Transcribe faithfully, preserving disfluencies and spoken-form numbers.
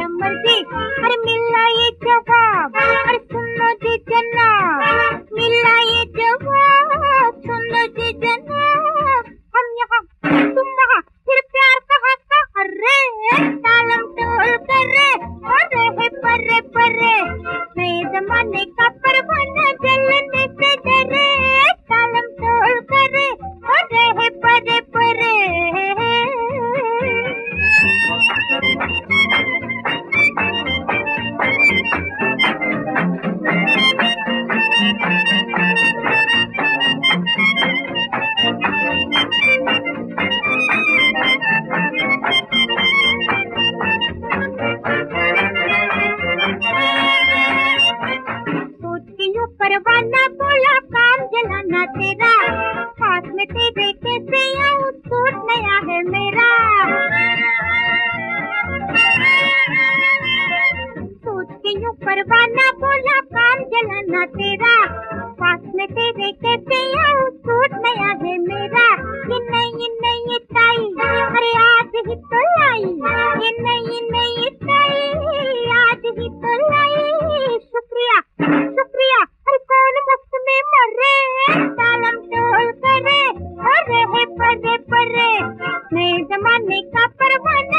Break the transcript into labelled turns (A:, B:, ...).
A: क्या मर्जी। अरे मिला ये जवाब, अरे सुनो जी जनाब, मिला ये जवाब, सुनो जी जनाब। हम यहाँ तुम वहाँ, फिर प्यार कहाँ का अरे, तालम टोल करे अरे है परे परे, नए जमाने का परवाना जलने से डरे, तालम टोल करे अरे है परे परे। परवाना बोला काम जलाना तेरा, हाथ में तेरे कैसे आऊं, सूट नया है मेरा। सोच के यूं परवाना बोला काम जलाना तेरा, हाथ में तेरे कैसे आऊं, सूट नया है मेरा। ये नई नई टाई अरे आज ही तो लाई, ये नई नई टाई आज ही तो लाई। शुक्रिया शुक्रिया, अरे कौन मुफ्त में मरे, तालम टोल करे अरे है परे परे, नए जमाने का परवाना